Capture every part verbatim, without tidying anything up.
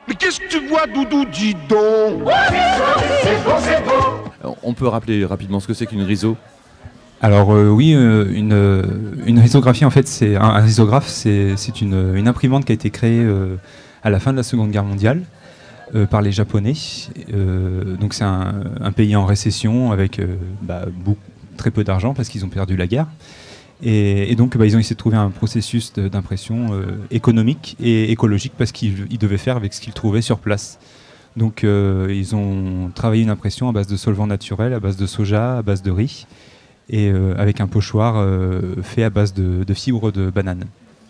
Mais qu'est-ce que tu vois, Doudou, dis donc? C'est bon, c'est bon. On peut rappeler rapidement ce que c'est qu'une riso? Alors euh, oui, euh, une, euh, une risographie, en fait, c'est un, un risographe, c'est, c'est une, une imprimante qui a été créée euh, à la fin de la Seconde Guerre mondiale euh, par les Japonais. Euh, donc c'est un, un pays en récession avec euh, bah, beaucoup, très peu d'argent parce qu'ils ont perdu la guerre. Et, et donc bah, ils ont essayé de trouver un processus de, d'impression euh, économique et écologique parce qu'ils ils devaient faire avec ce qu'ils trouvaient sur place. Donc euh, ils ont travaillé une impression à base de solvants naturels, à base de soja, à base de riz, et euh, avec un pochoir euh, fait à base de, de fibres de banane.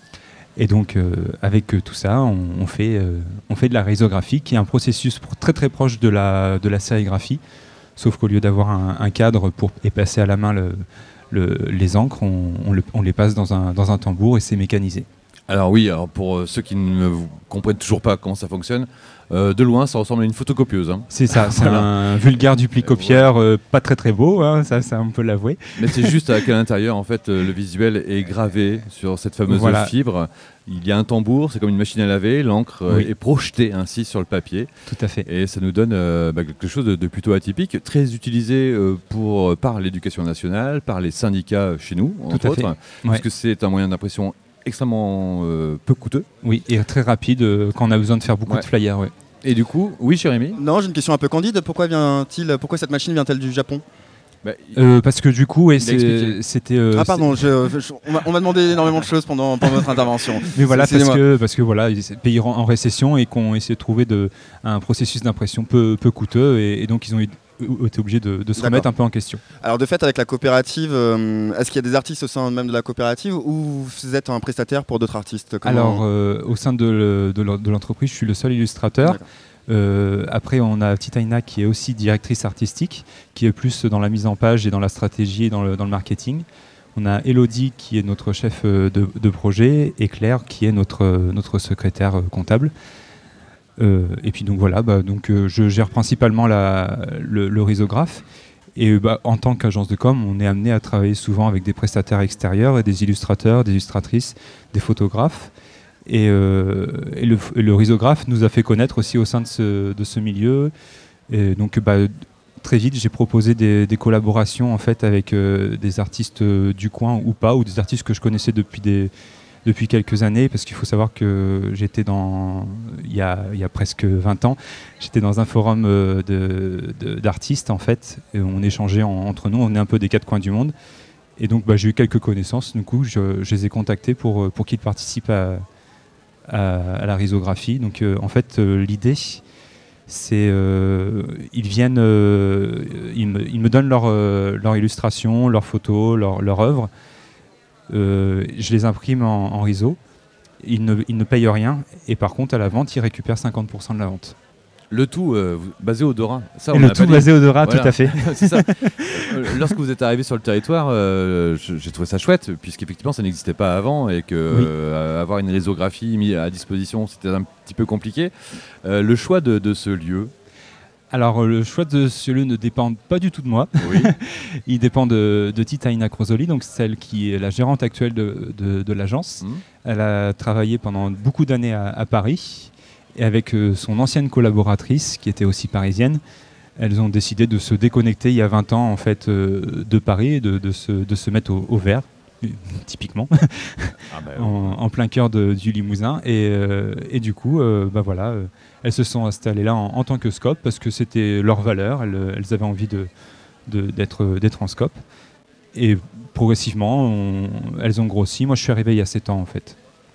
Et donc euh, avec euh, tout ça, on, on, fait, euh, on fait de la risographie, qui est un processus pour, très très proche de la, de la sérigraphie, sauf qu'au lieu d'avoir un, un cadre pour et passer à la main le, le, les encres, on, on, le, on les passe dans un, dans un tambour et c'est mécanisé. Alors oui, alors pour ceux qui ne comprennent toujours pas comment ça fonctionne, euh, de loin ça ressemble à une photocopieuse. Hein. C'est ça, c'est voilà. Un vulgaire duplicopieur, euh, pas très très beau, hein, ça, ça on peut l'avouer. Mais c'est juste qu'à l'intérieur, en fait, le visuel est gravé sur cette fameuse voilà. fibre. Il y a un tambour, c'est comme une machine à laver, l'encre oui. est projetée ainsi sur le papier. Tout à fait. Et ça nous donne euh, bah, quelque chose de, de plutôt atypique, très utilisé euh, pour, par l'éducation nationale, par les syndicats chez nous, entre Tout à autres, fait. parce ouais. que c'est un moyen d'impression extrêmement euh, peu coûteux. Oui, et très rapide euh, quand on a besoin de faire beaucoup ouais. de flyers. Ouais. Et du coup, oui, Jérémy ? Non, j'ai une question un peu candide. Pourquoi vient-il, pourquoi cette machine vient-elle du Japon ? Bah, euh, parce que du coup, ouais, c'est, c'était. Euh, ah pardon, je, je, on, m'a, on m'a demandé énormément de choses pendant, pendant votre intervention. Mais voilà, parce que, parce que voilà, c'est pays en récession et qu'on essayé de trouver de, un processus d'impression peu, peu coûteux et, et donc ils ont été obligés de, de se D'accord. remettre un peu en question. Alors de fait, avec la coopérative, euh, est-ce qu'il y a des artistes au sein même de la coopérative ou vous êtes un prestataire pour d'autres artistes ? Comment... Alors euh, au sein de, de, de l'entreprise, je suis le seul illustrateur. D'accord. Euh, après, on a Titaina qui est aussi directrice artistique, qui est plus dans la mise en page et dans la stratégie et dans le, dans le marketing. On a Elodie qui est notre chef de, de projet et Claire qui est notre, notre secrétaire comptable. Euh, et puis donc voilà, bah, donc, euh, je gère principalement la, le, le risographe. Et bah, en tant qu'agence de com, on est amené à travailler souvent avec des prestataires extérieurs et des illustrateurs, des illustratrices, des photographes. Et, euh, et, le, et le risographe nous a fait connaître aussi au sein de ce, de ce milieu. Et donc bah, très vite, j'ai proposé des, des collaborations en fait, avec euh, des artistes du coin ou pas, ou des artistes que je connaissais depuis, des, depuis quelques années, parce qu'il faut savoir que j'étais dans, il y a, il y a presque vingt ans, j'étais dans un forum euh, de, de, d'artistes en fait, et on échangeait en, entre nous, on est un peu des quatre coins du monde. Et donc bah, j'ai eu quelques connaissances, du coup je, je les ai contactés pour, pour qu'ils participent à À, à la risographie. Donc euh, en fait euh, l'idée c'est euh, ils viennent euh, ils, me, ils me donnent leur, euh, leur illustration, leurs photos, leur, leur œuvre. Euh, je les imprime en, en riso. Ils ne, ils ne payent rien et par contre à la vente ils récupèrent cinquante pour cent de la vente. Le tout euh, basé au Dora. Ça, on le tout basé au Dora, voilà. Tout à fait. C'est ça. Lorsque vous êtes arrivé sur le territoire, euh, j'ai trouvé ça chouette, puisqu'effectivement ça n'existait pas avant et que oui. euh, avoir une risographie mise à disposition, c'était un petit peu compliqué. Euh, le choix de, de ce lieu. Alors le choix de ce lieu ne dépend pas du tout de moi. Oui. Il dépend de, de Titaina Crosoli, donc celle qui est la gérante actuelle de, de, de l'agence. Mmh. Elle a travaillé pendant beaucoup d'années à, à Paris. Et avec euh, son ancienne collaboratrice, qui était aussi parisienne, elles ont décidé de se déconnecter il y a vingt ans en fait, euh, de Paris et de, de, se, de se mettre au, au vert, typiquement, ah bah, en, en plein cœur de, du Limousin. Et, euh, et du coup, euh, bah voilà, euh, elles se sont installées là en, en tant que scope parce que c'était leur valeur, elles, elles avaient envie de, de, d'être, d'être en scope. Et progressivement, on, elles ont grossi. Moi, je suis arrivé il y a sept ans en fait.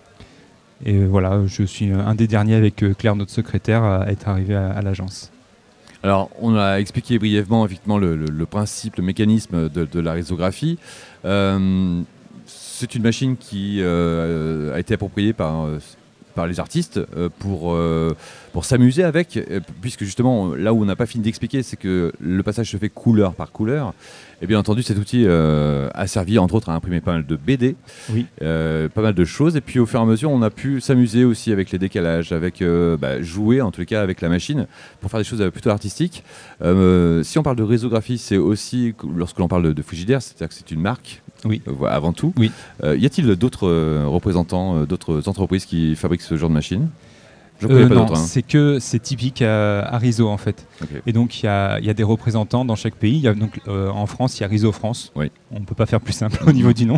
Et voilà, je suis un des derniers avec Claire, notre secrétaire, à être arrivé à, à l'agence. Alors, on a expliqué brièvement effectivement le, le, le principe, le mécanisme de, de la risographie. Euh, c'est une machine qui euh, a été appropriée par, par les artistes euh, pour, euh, pour s'amuser avec, puisque justement, là où on n'a pas fini d'expliquer, c'est que le passage se fait couleur par couleur. Et bien entendu, cet outil euh, a servi entre autres à imprimer pas mal de B D, oui. euh, pas mal de choses. Et puis au fur et à mesure, on a pu s'amuser aussi avec les décalages, avec euh, bah, jouer en tous les cas avec la machine pour faire des choses plutôt artistiques. Euh, si on parle de risographie, c'est aussi lorsque l'on parle de, de Frigidaire, c'est-à-dire que c'est une marque. Oui. Euh, avant tout. Oui. Euh, y a-t-il d'autres euh, représentants, euh, d'autres entreprises qui fabriquent ce genre de machines ? Je connais Euh, pas non, d'autres. hein. c'est que c'est typique à, à Riso en fait. Ok. Et donc il y a, il y a des représentants dans chaque pays. Il y a donc euh, en France, il y a Riso France. Oui. On ne peut pas faire plus simple au niveau du nom.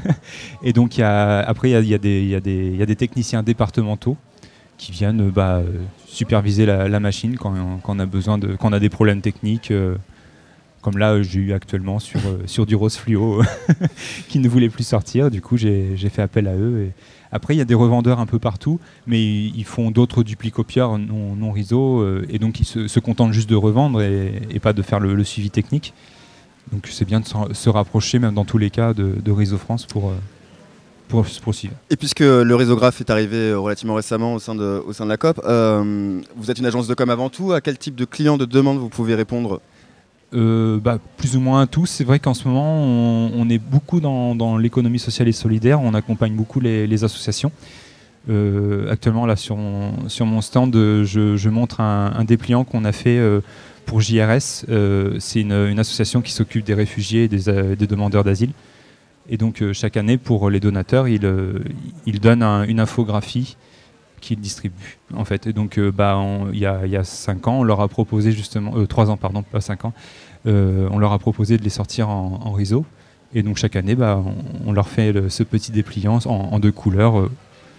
Et donc il y a, après il y a, il y a des, il y a des, il y a des techniciens départementaux qui viennent bah, euh, superviser la, la machine quand, quand on a besoin de, quand on a des problèmes techniques. euh, Comme là, euh, j'ai eu actuellement sur, euh, sur du rose fluo qui ne voulait plus sortir. Du coup, j'ai j'ai fait appel à eux. Et après, il y a des revendeurs un peu partout, mais ils, ils font d'autres duplicopieurs non, non Riso. Euh, et donc, ils se, se contentent juste de revendre et, et pas de faire le, le suivi technique. Donc, c'est bien de se, se rapprocher, même dans tous les cas, de, de Riso France pour, euh, pour se poursuivre. Et puisque le résographe est arrivé relativement récemment au sein de, au sein de la C O P, euh, vous êtes une agence de com avant tout. À quel type de clients de demande vous pouvez répondre ? Euh, bah, plus ou moins à tous. C'est vrai qu'en ce moment, on, on est beaucoup dans, dans l'économie sociale et solidaire. On accompagne beaucoup les, les associations. Euh, actuellement, là, sur mon, sur mon stand, euh, je, je montre un, un dépliant qu'on a fait euh, pour J R S. Euh, c'est une, une association qui s'occupe des réfugiés et des, euh, des demandeurs d'asile. Et donc, euh, chaque année, pour les donateurs, ils euh, il donnent un, une infographie qu'ils distribuent en fait. Et donc euh, bah, il y a, y a cinq ans, on leur a proposé justement, euh, trois ans pardon, pas cinq ans, euh, on leur a proposé de les sortir en, en Riso. Et donc chaque année, bah, on, on leur fait le, ce petit dépliant en, en deux couleurs. Euh.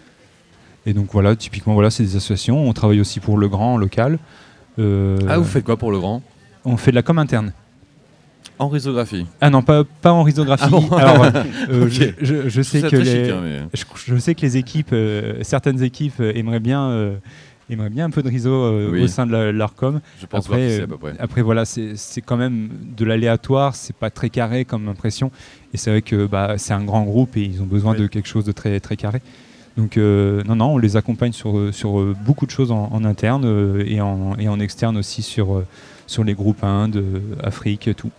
Et donc voilà, typiquement voilà, c'est des associations. On travaille aussi pour Le Grand en local. Euh, Ah, vous faites quoi pour Le Grand ? On fait de la com interne. En risographie. Ah non, pas, pas en risographie. Ah bon Alors, euh, Ok. je, je, je sais C'est que très les, chic, hein, mais- je, je sais que les équipes, euh, certaines équipes euh, aimeraient bien, euh, aimeraient bien un peu de riso euh, Oui. au sein de la- leur com. Je pense Après, voir qui c'est euh, à peu près. Après voilà, c'est c'est quand même de l'aléatoire, c'est pas très carré comme impression. Et c'est vrai que bah, c'est un grand groupe et ils ont besoin Oui. de quelque chose de très, très carré. Donc euh, non, non, on les accompagne sur, sur euh, beaucoup de choses en, en interne euh, et, en, et en externe aussi sur, euh, sur les groupes Inde, euh, Afrique, tout.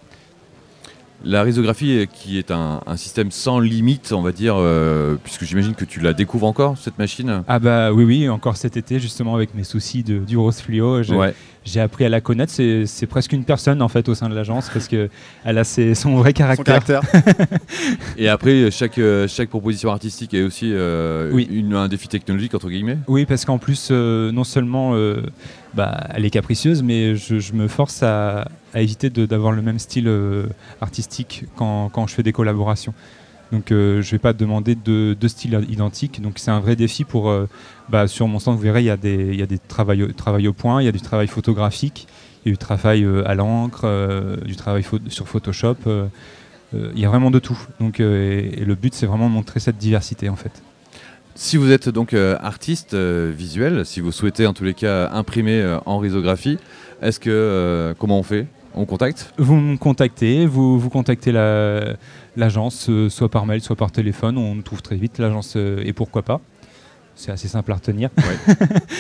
La risographie, euh, qui est un, un système sans limite, on va dire, euh, puisque j'imagine que tu la découvres encore, cette machine. Ah bah oui, oui, encore cet été, justement, avec mes soucis de, du rose fluo, j'ai Ouais. j'ai appris à la connaître. C'est c'est presque une personne, en fait, au sein de l'agence, parce qu'elle a ses, son vrai Son caractère. caractère. Et après, chaque, euh, chaque proposition artistique est aussi euh, Oui. une, un défi technologique, entre guillemets. Oui, parce qu'en plus, euh, non seulement euh, bah, elle est capricieuse, mais je, je me force à, à éviter de- d'avoir le même style euh, artistique quand, quand je fais des collaborations. Donc euh, je ne vais pas demander deux, deux styles identiques. Donc c'est un vrai défi pour... euh, bah, sur mon stand, vous verrez, il y a des, il y a des travail, au- travail au point, il y a du travail photographique, il y a du travail euh, à l'encre, euh, du travail pho- sur Photoshop. euh, euh, il y a vraiment de tout. Donc, euh, et, et le but, c'est vraiment de montrer cette diversité, en fait. Si vous êtes donc euh, artiste euh, visuel, si vous souhaitez en tous les cas imprimer euh, en risographie, est-ce que euh, comment on fait ? On contacte ? Vous me contactez, vous, vous contactez la- l'agence, euh, soit par mail, soit par téléphone. On nous trouve très vite, l'agence, euh, et pourquoi pas. C'est assez simple à retenir. Ouais.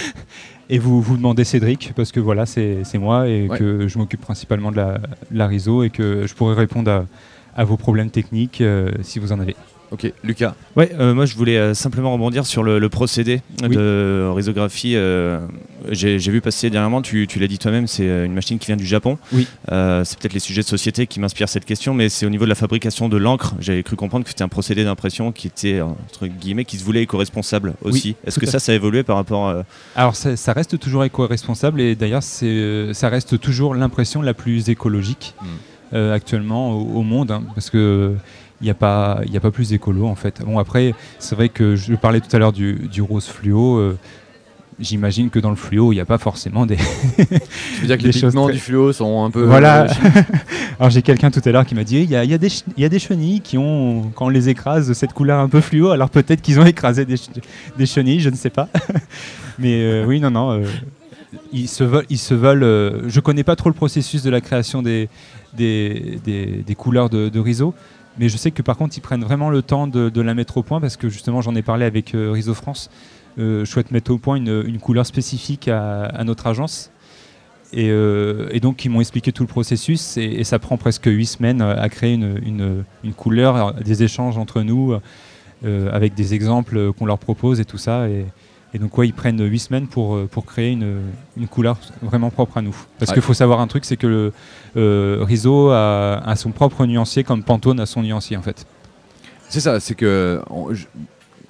Et vous vous demandez Cédric, parce que voilà, c'est c'est moi, et Ouais. que je m'occupe principalement de la, de la riso, et que je pourrais répondre à, à vos problèmes techniques euh, si vous en avez. Ok, Lucas. Ouais, euh, moi je voulais euh, simplement rebondir sur le, le procédé Oui. de risographie. euh, J'ai j'ai vu passer dernièrement, tu, tu l'as dit toi-même, c'est euh, une machine qui vient du Japon. Oui. Euh, c'est peut-être les sujets de société qui m'inspirent cette question, mais c'est au niveau de la fabrication de l'encre. J'avais cru comprendre que c'était un procédé d'impression qui était, entre guillemets, qui se voulait éco-responsable aussi. Est-ce tout que à ça, ça a évolué par rapport à... Alors ça, ça reste toujours éco-responsable, et d'ailleurs c'est, euh, ça reste toujours l'impression la plus écologique Mm. euh, actuellement au, au monde, hein, parce que il n'y a pas, il y a pas plus écolo en fait. Bon après, c'est vrai que je parlais tout à l'heure du, du rose fluo. euh, J'imagine que dans le fluo, il n'y a pas forcément des... Tu veux dire que Des les choses pigments très- du fluo sont un peu... Voilà. euh, chimiques. Alors j'ai quelqu'un tout à l'heure qui m'a dit il y a, il y a des ch- il y a des chenilles qui ont, quand on les écrase, cette couleur un peu fluo. Alors peut-être qu'ils ont écrasé des, ch- des chenilles, je ne sais pas. Mais euh, oui, non, non. euh, ils se veulent... Ils se veulent euh, je ne connais pas trop le processus de la création des, des, des, des couleurs de, de riso. Mais je sais que par contre, ils prennent vraiment le temps de, de la mettre au point, parce que justement, j'en ai parlé avec euh, Riso France. Euh, je souhaite mettre au point une, une couleur spécifique à, à notre agence. Et, euh, et donc, ils m'ont expliqué tout le processus, et, et ça prend presque huit semaines à créer une, une, une couleur, des échanges entre nous, euh, avec des exemples qu'on leur propose et tout ça. Et, et donc, ouais, ils prennent huit semaines pour, pour créer une, une couleur vraiment propre à nous. Parce Ouais. qu'il faut savoir un truc, c'est que le, euh, Riso a, a son propre nuancier, comme Pantone a son nuancier, en fait. C'est ça, c'est que on- je-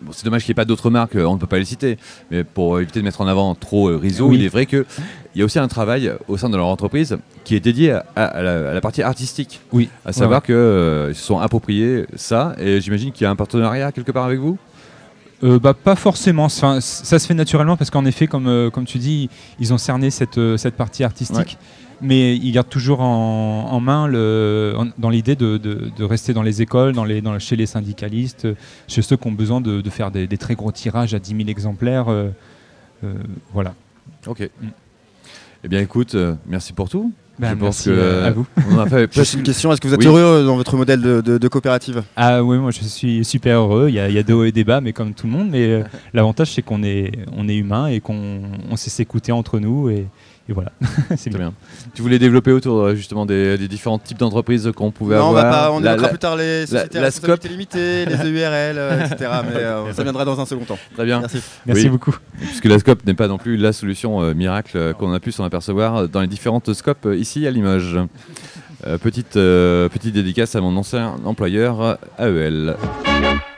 bon, c'est dommage qu'il n'y ait pas d'autres marques, on ne peut pas les citer, mais pour éviter de mettre en avant trop euh, Riso, Oui. il est vrai qu'il y a aussi un travail au sein de leur entreprise qui est dédié à, à la, à la partie artistique. Oui. À savoir Ouais, qu'ils euh, se sont appropriés ça, et j'imagine qu'il y a un partenariat quelque part avec vous. Euh, bah, pas forcément. Enfin, c- ça se fait naturellement parce qu'en effet, comme, euh, comme tu dis, ils ont cerné cette, euh, cette partie artistique, mais ils gardent toujours en, en main le, en- dans l'idée de, de- de rester dans les écoles, dans les, dans, chez les syndicalistes, euh, chez ceux qui ont besoin de, de faire des, des très gros tirages à dix mille exemplaires. euh, euh, voilà. Ok. Mm. Eh bien écoute, euh, merci pour tout. Bah, Je pense merci, que, euh, à vous. On a fait Juste une question, est-ce que vous êtes Oui. heureux dans votre modèle de, de- de coopérative? Ah oui, moi je suis super heureux. Il y a, il y a des hauts et des bas, mais comme tout le monde. Mais euh, l'avantage, c'est qu'on est, on est humain et qu'on on sait s'écouter entre nous. Et, et voilà. C'est Très bien. bien. Tu voulais développer autour euh, justement des, des différents types d'entreprises qu'on pouvait Non, on avoir. va pas, on La- évoquera la- plus tard les sociétés la à responsabilité scope. limitée, les E U R L, euh, et cetera. Mais euh, ça viendra dans un second temps. Très bien. Merci. Merci Oui. beaucoup. Puisque la scope n'est pas non plus la solution euh, miracle euh, qu'on a pu s'en apercevoir dans les différentes scopes euh, ici à Limoges. Euh, petite, euh, petite dédicace à mon ancien employeur A E L.